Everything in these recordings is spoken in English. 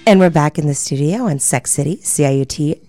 And we're back in the studio on Sex City, CIUT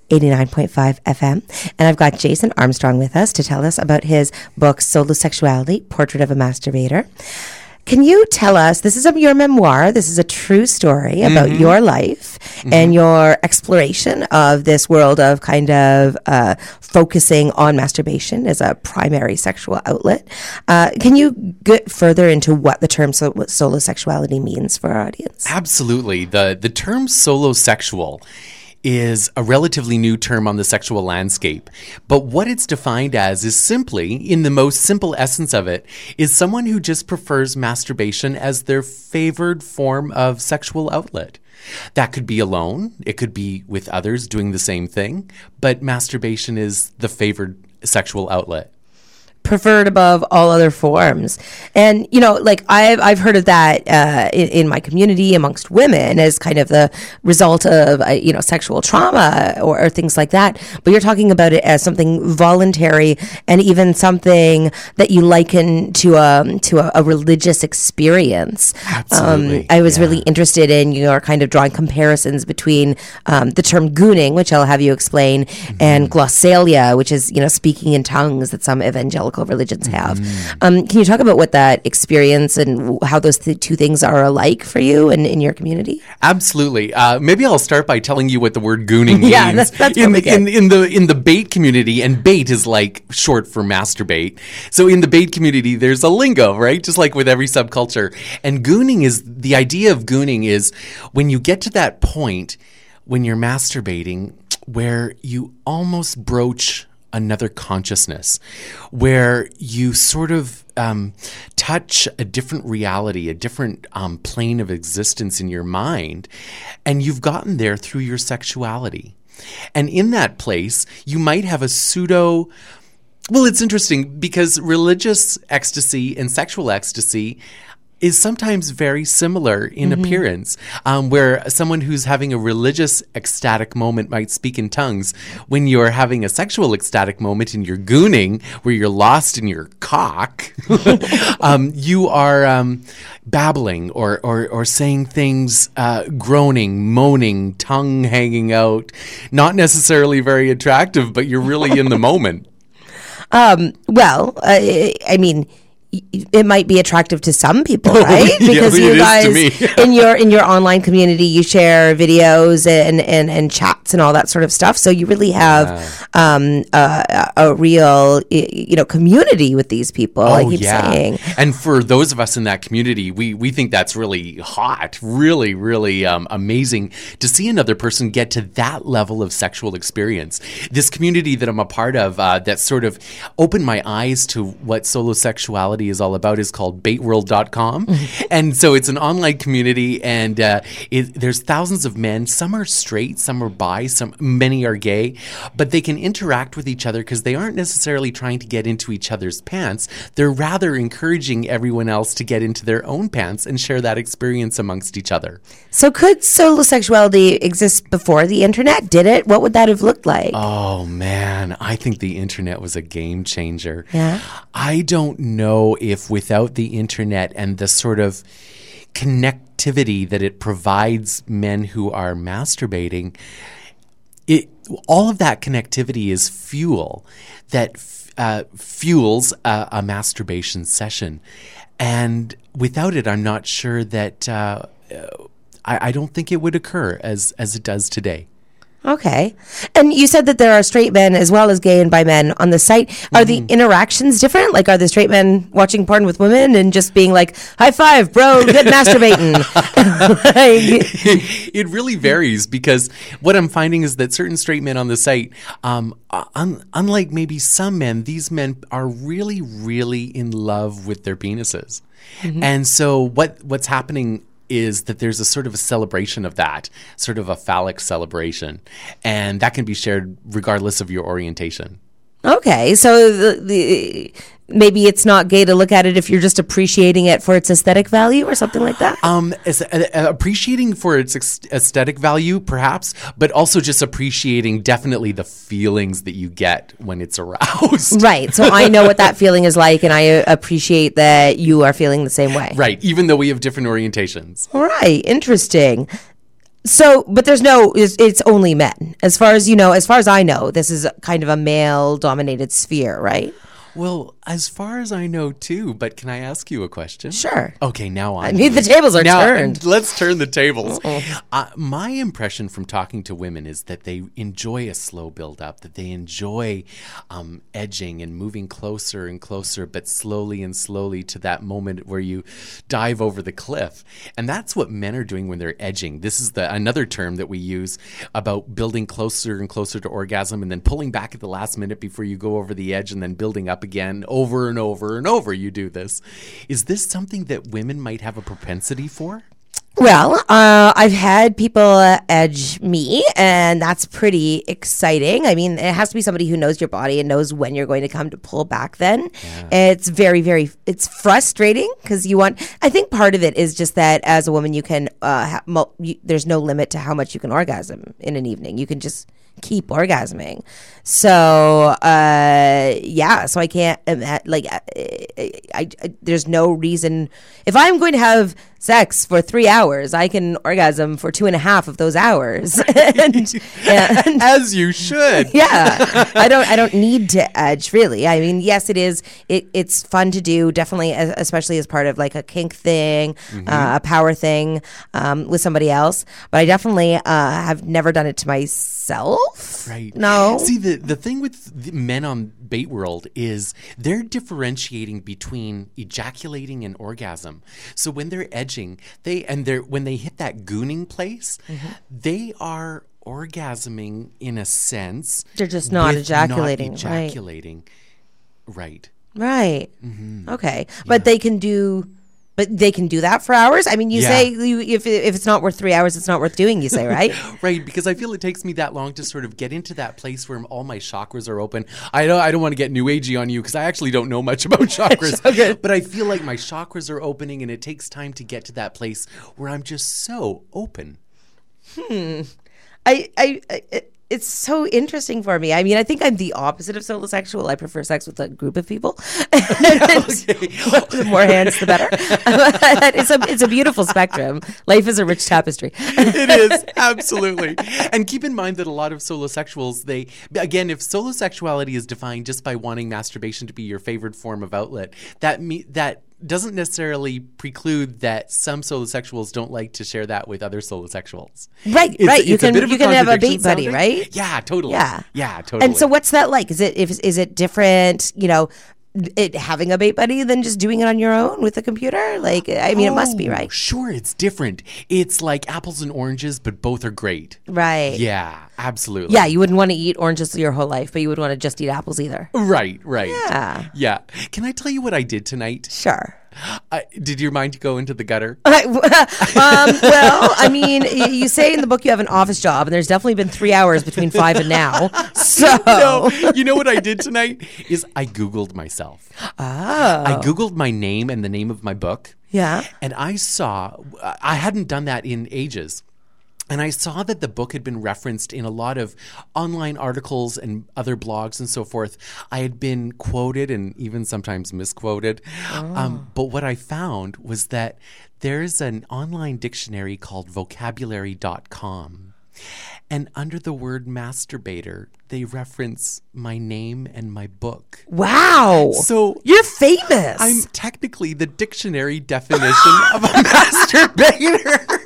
89.5 FM. And I've got Jason Armstrong with us to tell us about his book, Solo Sexuality, Portrait of a Masturbator. Can you tell us, this is your memoir, this is a true story about your life and your exploration of this world of kind of focusing on masturbation as a primary sexual outlet. Can you get further into what the term solo sexuality means for our audience? Absolutely. The term solo sexual is a relatively new term on the sexual landscape. But what it's defined as is simply, in the most simple essence of it, is someone who just prefers masturbation as their favored form of sexual outlet. That could be alone. It could be with others doing the same thing. But masturbation is the favored sexual outlet. Preferred above all other forms. And, you know, like I've heard of that in my community amongst women as kind of the result of, sexual trauma or things like that. But you're talking about it as something voluntary and even something that you liken to a religious experience. Absolutely. I was really interested in your kind of drawing comparisons between the term gooning, which I'll have you explain, and glossolalia, which is, speaking in tongues that some evangelical religions have. Can you talk about what that experience and how those two things are alike for you and in your community? Absolutely. Maybe I'll start by telling you what the word gooning means. Yeah, that's in the bait community, and bait is like short for masturbate. So in the bait community, there's a lingo, right? Just like with every subculture. And the idea of gooning is when you get to that point when you're masturbating where you almost broach another consciousness, where you sort of touch a different reality, a different plane of existence in your mind, and you've gotten there through your sexuality. And in that place, you might have a pseudo... Well, it's interesting because religious ecstasy and sexual ecstasy is sometimes very similar in appearance, where someone who's having a religious ecstatic moment might speak in tongues. When you're having a sexual ecstatic moment and you're gooning, where you're lost in your cock, you are babbling or saying things, groaning, moaning, tongue hanging out, not necessarily very attractive, but you're really in the moment. It might be attractive to some people, right? Because you guys in your online community, you share videos and chats and all that sort of stuff. So you really have a real community with these people. I keep saying. And for those of us in that community, we think that's really hot, really, really amazing to see another person get to that level of sexual experience. This community that I'm a part of that sort of opened my eyes to what solo sexuality is all about is called baitworld.com. And so it's an online community, and there's thousands of men. Some are straight, some are bi, many are gay, but they can interact with each other because they aren't necessarily trying to get into each other's pants. They're rather encouraging everyone else to get into their own pants and share that experience amongst each other. So could solo sexuality exist before the internet? Did it? What would that have looked like? Oh, man. I think the internet was a game changer. Yeah. I don't know if without the internet and the sort of connectivity that it provides men who are masturbating, all of that connectivity is fuel that fuels a masturbation session. And without it, I'm not sure that I don't think it would occur as it does today. Okay. And you said that there are straight men as well as gay and bi men on the site. Are the interactions different? Like, are the straight men watching porn with women and just being like, high five, bro, good masturbating? It really varies, because what I'm finding is that certain straight men on the site, unlike maybe some men, these men are really, really in love with their penises. And so what's happening is that there's a sort of a celebration of that, sort of a phallic celebration. And that can be shared regardless of your orientation. Okay, so maybe it's not gay to look at it if you're just appreciating it for its aesthetic value or something like that? Appreciating for its aesthetic value, perhaps, but also just appreciating definitely the feelings that you get when it's aroused. Right. So I know what that feeling is like, and I appreciate that you are feeling the same way. Right. Even though we have different orientations. Right. Interesting. So, but there's no, it's only men. As far as you know, as far as I know, this is kind of a male dominated sphere, right? Well, as far as I know, too. But can I ask you a question? Sure. Okay, now on. I mean, the tables are turned. Let's turn the tables. My impression from talking to women is that they enjoy a slow build-up, that they enjoy edging and moving closer and closer, but slowly and slowly to that moment where you dive over the cliff. And that's what men are doing when they're edging. This is another term that we use about building closer and closer to orgasm and then pulling back at the last minute before you go over the edge and then building up again over and over and over. You do this. Is this something that women might have a propensity for? Well, I've had people edge me, and that's pretty exciting. I mean, it has to be somebody who knows your body and knows when you're going to come to pull back then. Yeah. It's very, very, it's frustrating because I think part of it is just that as a woman, you can, there's no limit to how much you can orgasm in an evening. You can just keep orgasming. So, so I can't, there's no reason. If I'm going to have sex for 3 hours, I can orgasm for 2.5 of those hours. and as you should. Yeah. I don't need to edge, really. I mean, yes, it is. It's fun to do, definitely, especially as part of like a kink thing, a power thing with somebody else. But I definitely have never done it to myself. Right. No. See, the thing with the men on Bait World is they're differentiating between ejaculating and orgasm. So when they're edging, when they hit that gooning place, they are orgasming in a sense. They're just not ejaculating. Not ejaculating. Right. Right. Okay. But they can do that for hours? I mean, you say if it's not worth 3 hours, it's not worth doing, you say, right? Right, because I feel it takes me that long to sort of get into that place where all my chakras are open. I don't want to get new agey on you because I actually don't know much about chakras. Okay. But I feel like my chakras are opening and it takes time to get to that place where I'm just so open. It's so interesting for me. I mean, I think I'm the opposite of solosexual. I prefer sex with a group of people. The more hands, the better. It's a beautiful spectrum. Life is a rich tapestry. It is, absolutely. And keep in mind that a lot of solosexuals, if solosexuality is defined just by wanting masturbation to be your favorite form of outlet, that doesn't necessarily preclude that some solosexuals don't like to share that with other solosexuals. Right. You can have a bait buddy, right? Yeah, totally. Yeah, totally. And so what's that like? Is it different, having a bait buddy than just doing it on your own with a computer? Like, I mean, it must be, right? Sure, it's different. It's like apples and oranges, but both are great. Right. Yeah, absolutely. Yeah, you wouldn't want to eat oranges your whole life, but you would want to just eat apples either. Right. Yeah. Can I tell you what I did tonight? Sure. Did your mind go into the gutter? Well, I mean, you say in the book you have an office job, and there's definitely been 3 hours between 5 and now. So, no, you know what I did tonight is I Googled myself. Oh. I Googled my name and the name of my book. Yeah. And I hadn't done that in ages. And I saw that the book had been referenced in a lot of online articles and other blogs and so forth. I had been quoted and even sometimes misquoted. But what I found was that there's an online dictionary called vocabulary.com. And under the word masturbator, they reference my name and my book. Wow. So you're famous. I'm technically the dictionary definition of a masturbator.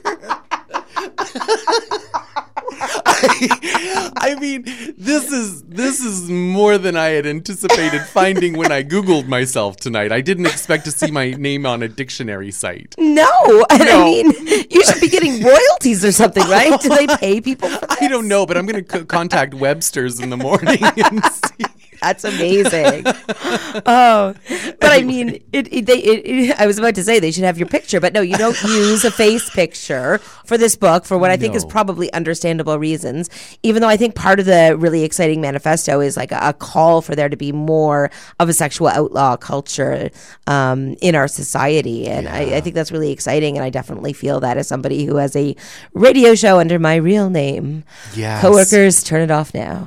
I mean, this is more than I had anticipated finding when I Googled myself tonight. I didn't expect to see my name on a dictionary site. No. I mean, you should be getting royalties or something, right? Do they pay people for this? I don't know, but I'm going to contact Webster's in the morning and see. That's amazing. Oh, but I mean, I was about to say they should have your picture, but no, you don't use a face picture for this book for what I think is probably understandable reasons. Even though I think part of the really exciting manifesto is like a call for there to be more of a sexual outlaw culture in our society, and I think that's really exciting. And I definitely feel that as somebody who has a radio show under my real name. Yes. Coworkers, turn it off now.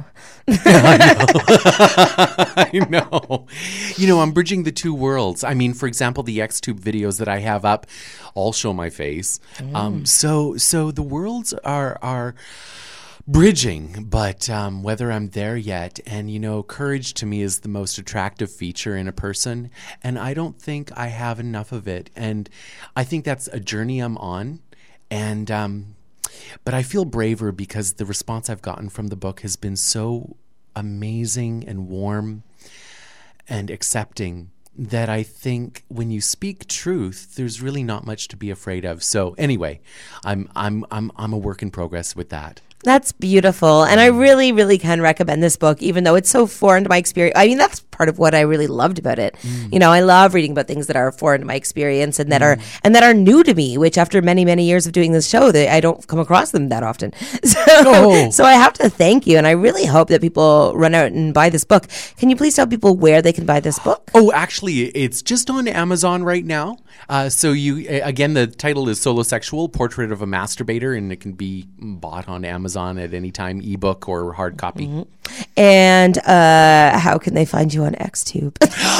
I know. I'm bridging the two worlds. I mean, for example, the Xtube videos that I have up all show my face. So the worlds are bridging, but whether I'm there yet, and courage to me is the most attractive feature in a person, and I don't think I have enough of it, and I think that's a journey I'm on, and but I feel braver because the response I've gotten from the book has been so amazing and warm and accepting that I think when you speak truth, there's really not much to be afraid of. So anyway, I'm a work in progress with that. That's beautiful. And I really, really can recommend this book, even though it's so foreign to my experience. I mean, that's part of what I really loved about it. I love reading about things that are foreign to my experience and that are new to me, which after many, many years of doing this show, I don't come across them that often. So I have to thank you. And I really hope that people run out and buy this book. Can you please tell people where they can buy this book? Oh, actually, it's just on Amazon right now. So again, the title is Solosexual, Portrait of a Masturbator, and it can be bought on Amazon at any time, ebook or hard copy. And how can they find you on Xtube?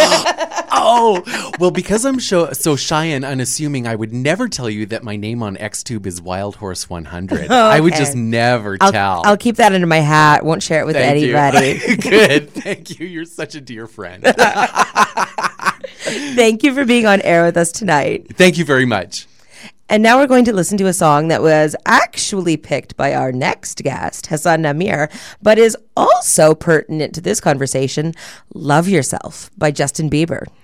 Well, because I'm so shy and unassuming, I would never tell you that my name on Xtube is Wild Horse 100. Okay. I would just never tell. I'll keep that under my hat. Won't share it with anybody. Good. Thank you. You're such a dear friend. Thank you for being on air with us tonight. Thank you very much. And now we're going to listen to a song that was actually picked by our next guest, Hassan Namir, but is also pertinent to this conversation, Love Yourself by Justin Bieber.